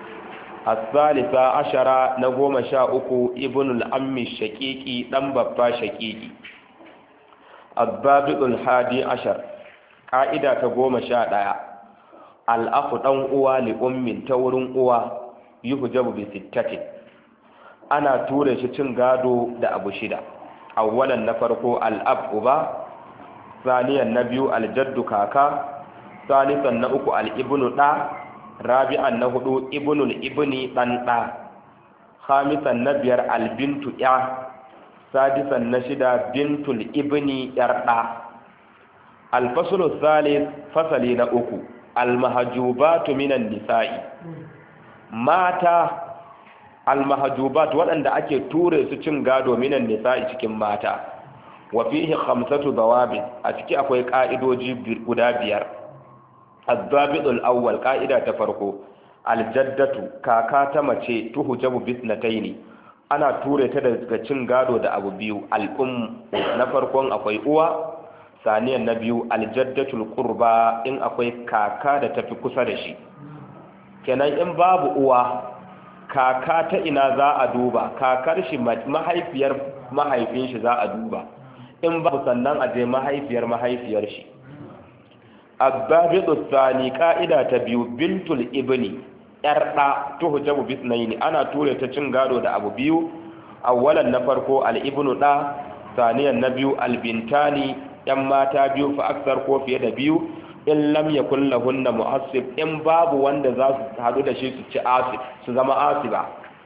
الثالثة عشرة نقوم شاء أكو ابن الأم الشقيقي دم بابا شقيقي. adbabiul hadi ashar ƙa'ida ta goma sha ɗaya al'afu ɗan uwa li ummin ta wurin uwa yuhjabu bi sittatin ana ture shi cin gado da abu shida awwalan na farko al'ab uba saniyan na biyu aljaddu kaka salisan na uku al'ibnu ɗa rabi'an na hudu ibnul ibni ɗan ɗa khamisan na biyar albintu ya sadisan na shida bintul ibni yar ɗa alfasulu salis fasali na uku almahajubatu minan nisa'i mata almahajubat waɗanda ake ture su cin gado minan nisa'i cikin mata wa fihi khamsatu dawabit a ciki akwai ka'idoji guda biyar az-zabitul awwal ka'ida ta farko aljaddatu kaka ta mace tuhujabu bisnataini ana ture ta daga cin gado da abu biyu al'um na farkon akwai uwa saniyan na biyu aljaddatul qurba in akwai kaka da tafi kusa da shi kenan in babu uwa kaka ta ina za a duba kakar shi mahaifiyar mahaifin shi za a duba in babu sannan a je mahaifiyar mahaifiyar shi abbabitu tsani ka'ida ta biyu bintul ibni yar da tuhjabu bisnaini ana ture ta cin gado da abu biyu awwalan na farko al ibnu da saniyan na biyu al bintani yan mata biyu fa aksar ko fiye da biyu in lam yakul lahunna mu'assib in babu wanda za su hadu da shi su ci asib su zama asiba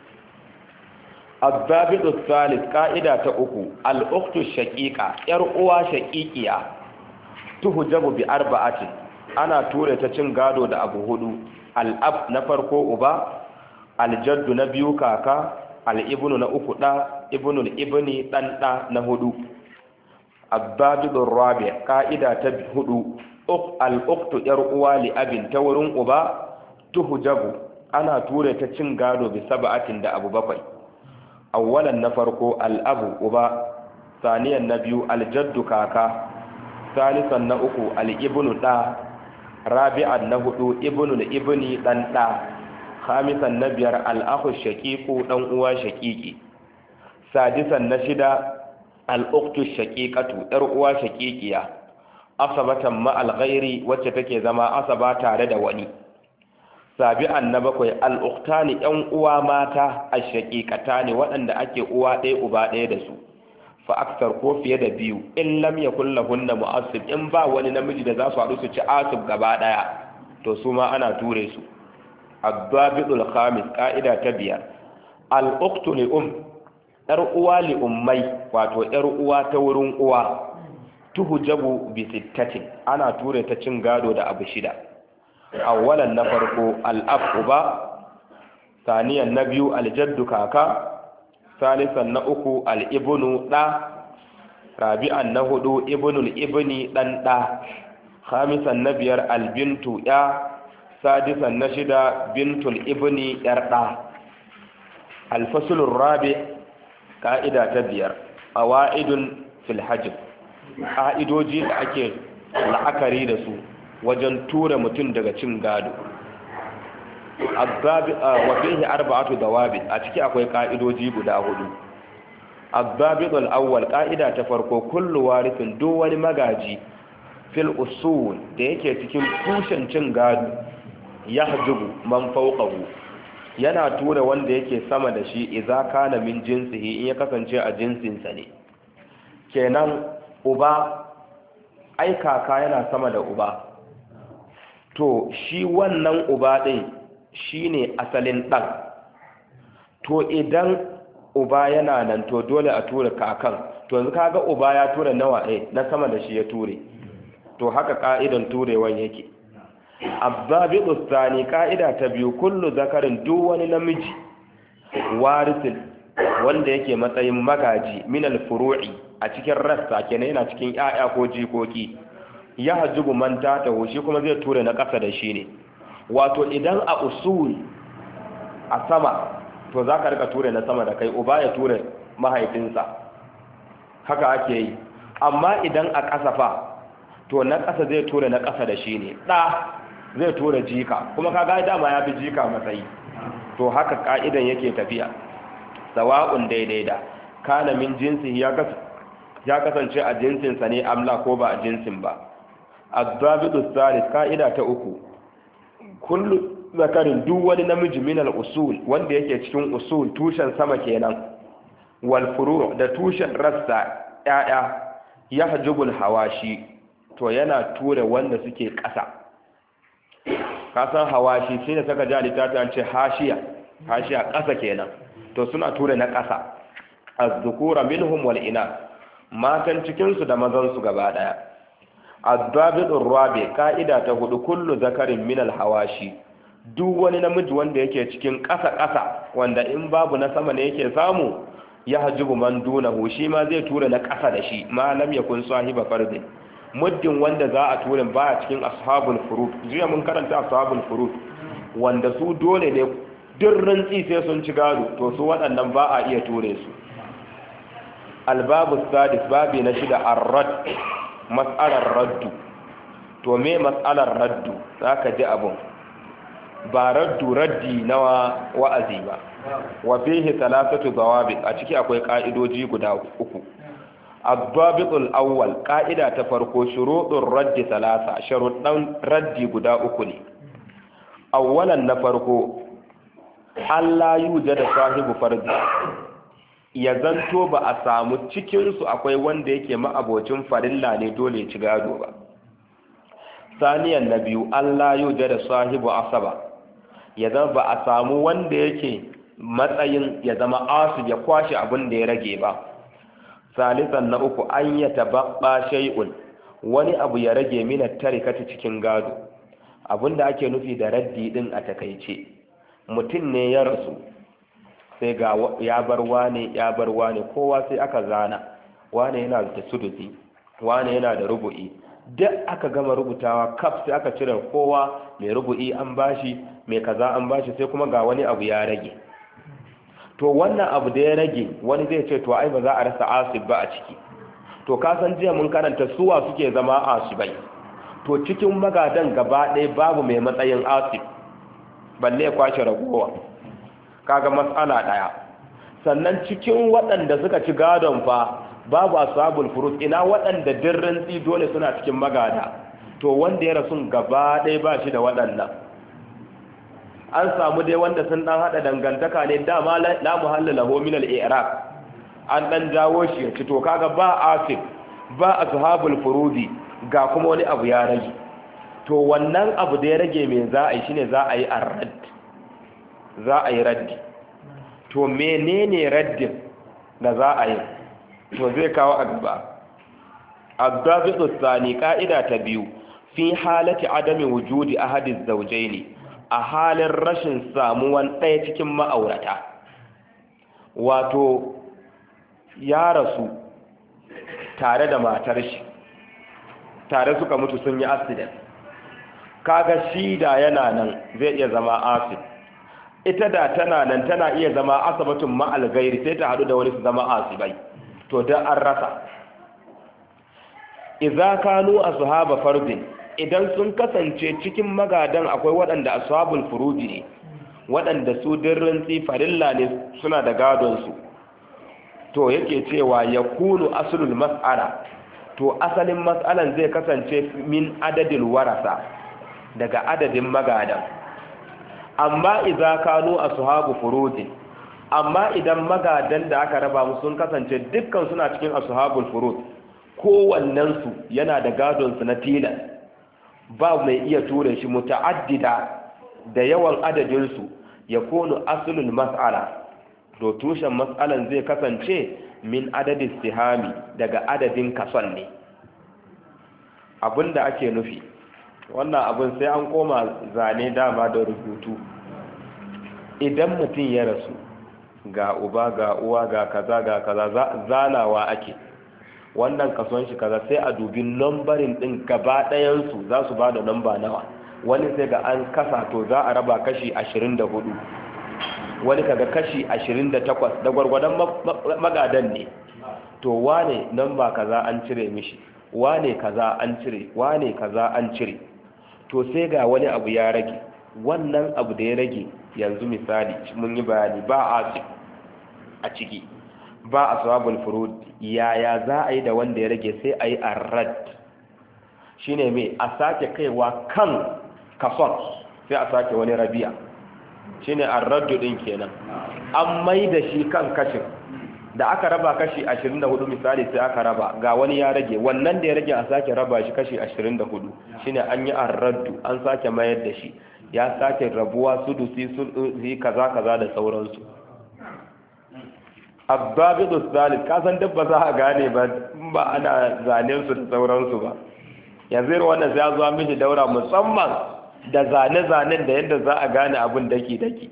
az-zabitu thalith qa'ida ta uku al-ukhtu shaqiqa yar uwa shaqiqiya tuhjabu bi arba'atin ana ture ta cin gado da abu hudu al-ab na farko uba al-jaddu na biyu kaka al-ibnu na uku da ibnul ibni dan da na hudu az-zabitu rabi qa'ida ta hudu al-ukhtu yar uwa li abin ta wurin uba tuhjabu ana ture ta cin gado bi sab'atin da abu bakwai awwalan na farko al-abu uba saniyan na biyu al-jaddu kaka salisan na uku al-ibnu da rabi'an na hudu ibnul ibni dan da khamisan na biyar al-akhu shaqiqu dan uwa shaqiqi sadisan na shida al-ukhtu shaqiqatu yar uwa shaqiqiya asabatan ma al-ghairi wacce take zama asaba tare da wani sabi'an na bakwai al-ukhtani yan uwa mata ash-shaqiqatani waɗanda ake uwa ɗaya uba ɗaya da su fa aksar ko fiye da biyu in lam yakul lahunna mu'assib in ba wani namiji da za su haɗu su ci asib gaba ɗaya to su ma ana ture su ad-dabitul khamis qa'ida ta biyar al-ukhtu li um yar uwa li ummai wato yar uwa ta wurin uwa tuhjabu bi sittatin ana ture ta cin gado da abu shida awwalan na farko al-ab uba saniyan na biyu al-jaddu kaka salisan na uku al-ibnu da rabi'an na hudu ibnul ibni dan da khamisan na biyar al-bintu ya sadisan na shida bintul ibni yar da al-faslur rabi ka'ida ta biyar awaidun fil hajj ka'idoji da ake la'akari da su wajen tura mutum daga cin gado wa fihi arba'atu dawabit a ciki akwai ka'idoji guda hudu az-zabit al-awwal ka'ida ta farko kullu warithin duk wani magaji fil usul da yake cikin tushen cin gado yahjubu man fawqahu yana tura wanda yake sama da shi idza kana min jinsihi in ya kasance a jinsinsa ne kenan uba ai kaka yana sama da uba to shi wannan uba ɗin shi ne asalin ɗan to idan uba yana nan to dole a tura kakan to yanzu kaga uba ya tura nawa eh na sama da shi ya ture to haka ka'idan turewan yake abzabitu tsani ka'ida ta biyu kullu zakarin duk wani namiji warisin wanda yake matsayin magaji minal furu'i a cikin rassa kenan yana cikin ƴaƴa ko jikoki ya hajjubu man ta shi kuma zai ture na ƙasa da shi ne wato idan a usul a sama to za ka rika ture na sama da kai uba ya ture mahaifinsa haka ake yi amma idan a ƙasa fa to na ƙasa zai ture na ƙasa da shi ne ɗa zai ture jika kuma ka ga dama ya fi jika matsayi to haka ka'idan yake tafiya sawa'un daidai da kana min jinsi ya ya kasance a jinsinsa ne amla ko ba a jinsin ba. Azzabidu salis, ka'ida ta uku, kullu zakarin duk wani namiji minal usul wanda yake cikin usul tushen sama kenan, wal furu da tushen rassa ƴaƴa, yahjubul hawashi to yana ture wanda suke ƙasa. Kasan hawashi shine saka jali ta an ce hashiya, hashiya ƙasa kenan, to suna ture na ƙasa. Az-zukura minhum wal inath, matan cikin su da mazan su gaba daya. Az-zabidur rabi, ka'ida ta hudu, kullu zakarin minal hawashi, duk wani namiji wanda yake cikin ƙasa-ƙasa wanda in babu na sama ne yake samu, ya hajibu man dunahu, shi ma zai tura na ƙasa da shi, ma lam yakun sahiba fardin, muddin wanda za a turin baya cikin ashabul furud. Jiya mun karanta ashabul furud wanda su dole ne duk rantsi sai sun ci gado, to su waɗannan ba a iya ture su. Albabu sadis, babi na shida, ar-radd, mas'alar raddu. To me mas'alar raddu? Zaka ji abun ba raddu raddi na wa'azi ba. Wa fihi thalathatu dawabit, a ciki akwai ka'idoji guda uku. Ad-dabitul awwal, ka'ida ta farko, shurutur raddi thalatha, sharuɗan raddi guda uku ne. Awwalan na farko, Allah yujada sahibu fardi, ya zanto ba a samu cikin su akwai wanda yake ma'abocin farilla ne dole ya ci gado ba. Saniyan na biyu, Allah yujada sahibu asaba, ya zama ba a samu wanda yake matsayin ya zama asib ya kwashe abin da ya rage ba. Salisan na uku, an ya tababba shay'un, wani abu ya rage mina tarikati cikin gado. Abin da ake nufi da raddi din a takaice, mutum ne ya rasu sai ga ya bar wane ya bar wane, kowa sai aka zana wane yana da sudusi, wane yana da rubu'i, duk aka gama rubutawa kaf sai aka cire kowa, mai rubu'i an bashi, mai kaza an bashi, sai kuma ga wani abu ya rage. To wannan abu da ya rage, wani zai ce to ai ba za a rasa asib ba a ciki. To ka san jiya mun karanta suwa suke zama asibai, to cikin magadan gaba ɗaya babu mai matsayin asib balle ya kwashe ragowa, kaga matsala ɗaya. Sannan cikin waɗanda suka ci gadon fa babu ashabul furud, ina waɗanda dirrin tsi dole suna cikin magada, to wanda ya rasu gaba ɗaya ba shi da waɗannan. An samu dai wanda sun ɗan haɗa dangantaka ne, dama la muhalla lahu min al-i'rab, an ɗan jawo shi ya ci, to kaga ba asib ba ashabul furudi, ga kuma wani abu ya rage. To wannan abu da ya rage me za a yi shine za a yi ar-radd, za a yi raddi. To menene raddin da za a yi? To zai kawo a gaba. Ad-dabitu tsani, ka'ida ta biyu, fi halati adami wujudi ahadiz zawjaini, a halin rashin samuwan ɗaya cikin ma'aurata. Wato ya rasu tare da matar shi, tare suka mutu sun yi accident, kaga shi da yana nan zai iya zama asib, ita da tana nan tana iya zama asabatun ma'al gairi, sai ta hadu da wani su zama asibai, to da an rasa. Idza kanu ashaba fardin, idan sun kasance cikin magadan akwai waɗanda ashabul furuji ne, waɗanda su dirrin farilla ne suna da gadon su, to yake cewa yakunu aslul mas'ala, to asalin mas'alan zai kasance min adadil warasa, daga adadin magadan. Amma idza kanu ashabu furudin, amma idan magadan da aka raba musu sun kasance dukkan suna cikin ashabul furud, kowannen su yana da gadon su na tilas, ba mai iya ture shi, muta'addida da yawan adadin su, yakunu aslul mas'ala, to tushen mas'alan zai kasance min adadis sihami, daga adadin kason ne. Abinda ake nufi, wannan abin sai an koma zane dama da rubutu. Idan mutum ya rasu ga uba ga uwa ga kaza ga kaza, zanawa ake, wannan kason shi kaza, sai a dubi nambarin din gaba ɗayansu za su ba da namba nawa. Wani sai ga an kasa, to za a raba kashi ashirin da hudu, wani kaga kashi ashirin da takwas, da gwargwadon magadan ne. To wane namba kaza an cire mishi, wane kaza an cire, wane kaza an cire, to sai ga wani abu ya rage. Wannan abu da ya rage yanzu misali mun yi bayani ba a a ciki, ba ashabul furud yaya za a yi da wanda ya rage sai a yi arrad shine mai a sake kaiwa kan kason sai a sake wani rabi'a shine arraddu din kenan an mai da shi kan kashin da aka raba kashi ashirin da hudu misali sai aka raba ga wani ya rage wannan da ya rage a sake raba shi kashi ashirin da hudu shine an yi arraddu an sake mayar da shi ya sake rabuwa sudusi sudusi kaza kaza da sauransu abbabidu zalim kasan dabba za a gane ba ba ana zanen su da sauransu ba yanzu irin wannan sai zuwa miji daura musamman da zane-zanen da yadda za a gane abin daki-daki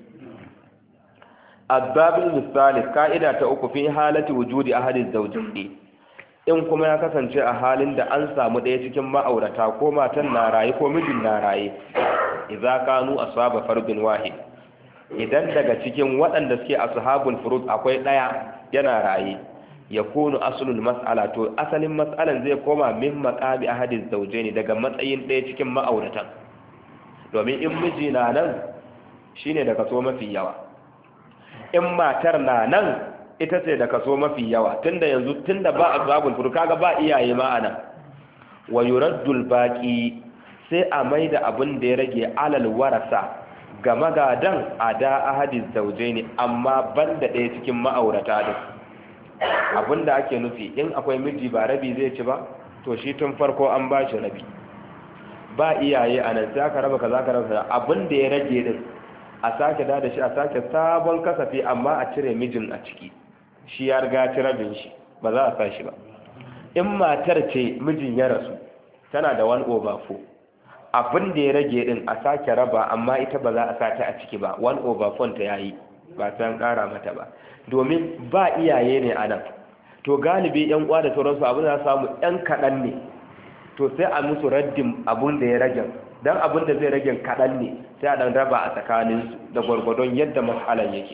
abbabidu zalim ka'ida ta uku fi halati wujudi ahadin zawjaini in kuma ya kasance a halin da an samu ɗaya cikin ma'aurata ko matan na raye ko mijin na raye idza kanu asaba fardun wahid idan daga cikin waɗanda suke ashabul furud akwai ɗaya yana raye ya kunu aslul mas'ala to asalin mas'alan zai koma min maqabi ahadiz zawjaini daga matsayin ɗaya cikin ma'auratan domin in miji na nan shine da kaso mafi yawa in matar na nan ita ce da kaso mafi yawa tunda yanzu tunda ba ashabul furud kaga ba iyaye ma anan wa yuraddul baqi sai a maida abin da ya rage alal warasa ga magadan a da ahadin zauje ne amma ban da ɗaya cikin ma'aurata din abinda ake nufi in akwai miji ba rabi zai ci ba to shi tun farko an ba shi rabi ba iyaye a nan sai aka raba kaza ka raba abin da ya rage din a sake da shi a sake sabon kasafi amma a cire mijin a ciki shi ya riga ci rabin shi ba za a sa shi ba in matar ce mijin ya rasu tana da one over four abin da ya rage din a sake raba amma ita ba za a sata a ciki ba one over four ta yayi ba san kara mata ba domin ba iyaye ne anan to galibi yan uwa da sauransu abin da samu yan kadan ne to sai a musu raddin abin da ya rage dan abin da zai rage kadan ne sai a dan raba a tsakanin su da gurgurdon yadda mas'alan yake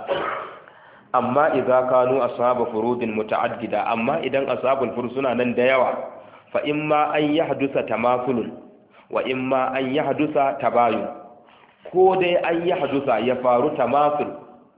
amma idza kanu ashabu furudin muta'addida amma idan ashabul furud suna nan da yawa fa imma an yahdusa tamathulun wa imma an yi hadusa tabayun ko dai an yi hadusa ya faru tamasul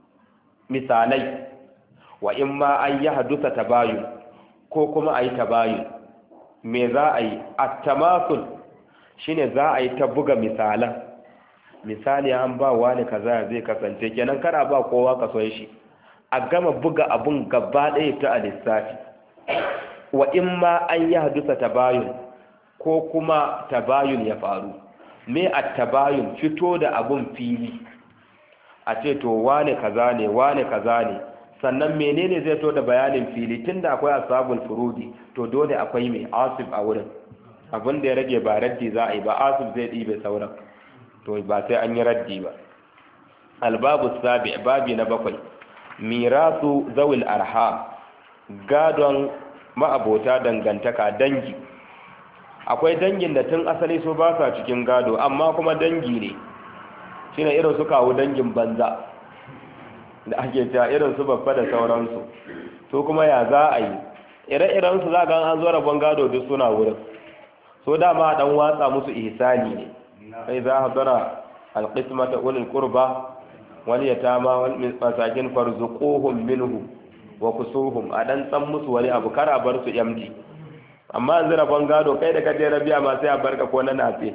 misalai wa imma an yi hadusa tabayun ko kuma a yi tabayun me za a yi a tamasul shine za a yi ta buga misalan misali an ba wani kaza zai kasance kenan kana ba kowa kason shi a gama buga abun gaba ɗaya ta a lissafi wa imma an yi hadusa tabayun ko kuma tabayun ya faru me a tabayun fito da abun fili a ce to wane kaza ne wane kaza ne sannan menene zai to da bayanin fili tunda akwai ashabul furudi to dole akwai mai asib a wurin abin da ya rage ba raddi za a yi ba asib zai ɗibe sauran to ba sai an yi raddi ba albabu sabi babi na bakwai mirasu zawil arha gadon ma'abota dangantaka dangi akwai dangin da tun asali su ba sa cikin gado amma kuma dangi ne shine irin su kawo dangin banza da ake cewa irin su babba da sauransu su kuma ya za a yi ire-iren su za ga an zo rabon gado duk suna wurin so dama dan watsa musu ihsani ne sai za hadara alqismata ulul qurba wal yatama wal masakin farzuquhum minhu wa kusuhum a dan san musu wani abu kara bar su yamdi amma an zira ban gado kai da kaje rabiya ma sai a barka ko na nafe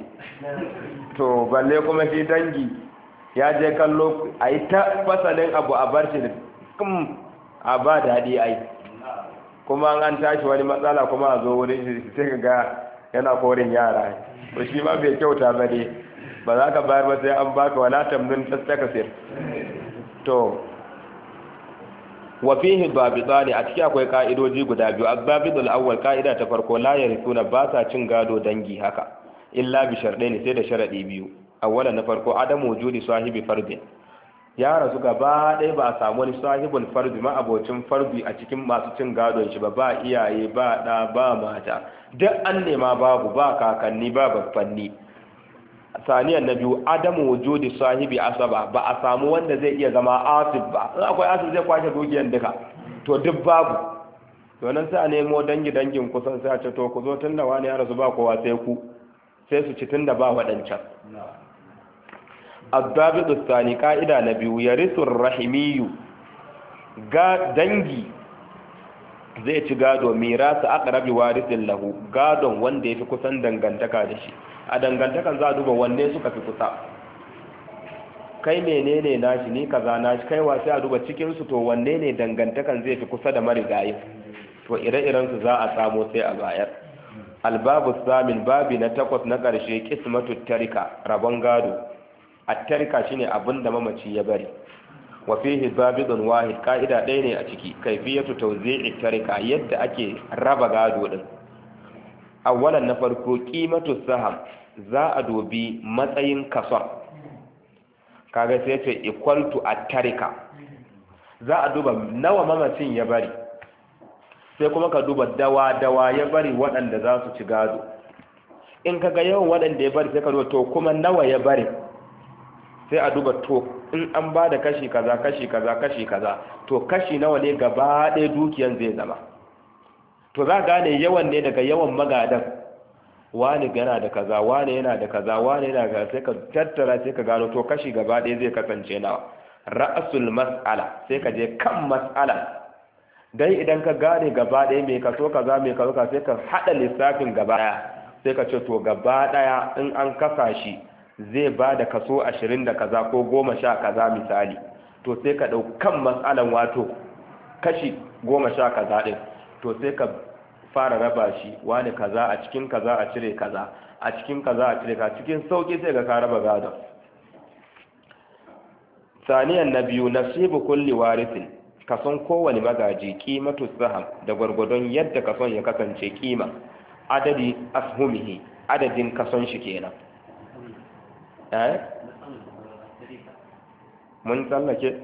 to balle kuma shi dangi ya je kallo a yi ta fasalin abu a bar shi da kum a ba daɗi ai kuma an tashi wani matsala kuma a zo wurin shi sai ga yana korin yara to shi ma bai kyauta ba ne ba za ka bayar ba sai an baka wala tamnun tastakasir to wa fihi babidani a ciki akwai ka'idoji guda biyu al-babidul awwal ka'ida ta farko la yarithuna ba sa cin gado dangi haka illa bi shardaini sai da sharadi biyu awwala na farko adamu wujudi sahibi fardin ya rasu gaba ɗaya ba a samu wani sahibul fardi ma abocin fardi a cikin masu cin gadon shi ba ba iyaye ba ɗa ba mata duk an nema babu ba kakanni ba babbanni saniyan na biyu adamu wujudi sahibi asaba ba a samu wanda zai iya zama asib ba in akwai asib zai kwashe dukiyar duka to duk babu to nan sai a nemo dangi dangin kusan sai a ce to ku zo tun da wani ya rasu ba kowa sai ku sai su ci tun da ba waɗancan addabidu sani ka'ida na biyu yarisur rahimiyu ga dangi zai ci gado mirasu aqrabi warithin lahu, gadon wanda yafi kusan dangantaka da shi. A dangantakan za a duba wanne suka fi kusa, kai menene nashi ni kaza nashi kai wa, sai a duba cikin su to wanne ne dangantakan zai fi kusa da marigayi, to ire-iren su za a samu sai a bayar. Albabu samin, babi na takwas na ƙarshe, qismatu tarika, rabon gado. At-tarika shine abin da mamaci ya bari. Wa fihi babidun wahid, ka'ida ɗaya ne a ciki, kaifiyatu tawzi'i tarika, yadda ake raba gado din. Awwalan na farko, qimatu saham, za a dobi matsayin kason. Kaga sai ce equal to at-tarika. Za a duba nawa mamacin ya bari. Sai kuma ka duba dawa-dawa ya bari waɗanda za su ci gado. In kaga yawan waɗanda ya bari sai ka duba to kuma nawa ya bari. Sai a duba to in an ba da kashi kaza kashi kaza kashi kaza to kashi nawa ne gaba ɗaya dukiyan zai zama. To za gane yawan ne daga yawan magadan, wani yana da kaza wani yana da kaza wani yana da, sai ka tattara sai ka gano to kashi gaba ɗaya zai kasance nawa. Ra'asul mas'ala, sai ka je kan mas'ala. Dan idan ka gane gaba ɗaya mai kaso kaza mai kaso kaza sai ka haɗa lissafin gaba ɗaya, sai ka ce to gaba ɗaya in an kasa shi zai ba da kaso ashirin da kaza ko goma sha kaza misali. To sai ka ɗau kan matsalan wato kashi goma sha kaza ɗin, to sai ka fara raba shi wani kaza a cikin kaza a cire kaza a cikin kaza a cire kaza, cikin sauƙi sai ga ka raba gadon. Saniyan na biyu, nasibu kulli warithin, kason kowane magaji, qimatu saham, da gwargwadon yadda kason ya kasance kima, adadi ashumihi, adadin kason shi kenan. eh mun tsallake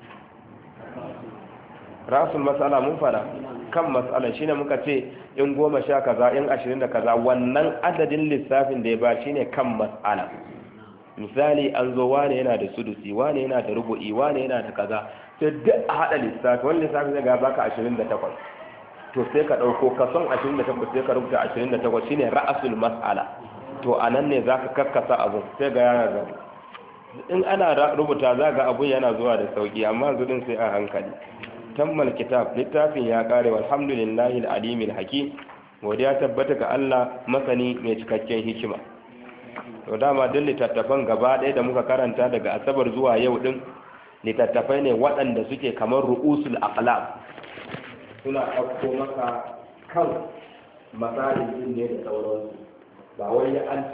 rasul mas'ala mun fara kan mas'alan shine muka ce in goma sha kaza in ashirin da kaza, wannan adadin lissafin da ya ba shine kan mas'ala. Misali an zo wane yana da sudusi, wane yana da rubu'i, wane yana da kaza, sai duk a haɗa lissafi, wani lissafi zai ga baka ashirin da takwas, to sai ka ɗauko kason ashirin da takwas sai ka rubuta ashirin da takwas shine ra'asul mas'ala. To a nan ne za ka kakkasa abu sai ga yana da, in ana rubuta za ga abun yana zuwa da sauki, amma zudin sai a hankali. Tammal kitab, littafin ya kare, walhamdulillahi al-alimil hakim, godiya tabbata ga Allah masani mai cikakken hikima. To dama duk littattafan gaba ɗaya da muka karanta daga asabar zuwa yau din littattafai ne waɗanda suke kamar ru'usul aqlam, suna ɗauko maka kan masalin ne da sauransu, ba wai an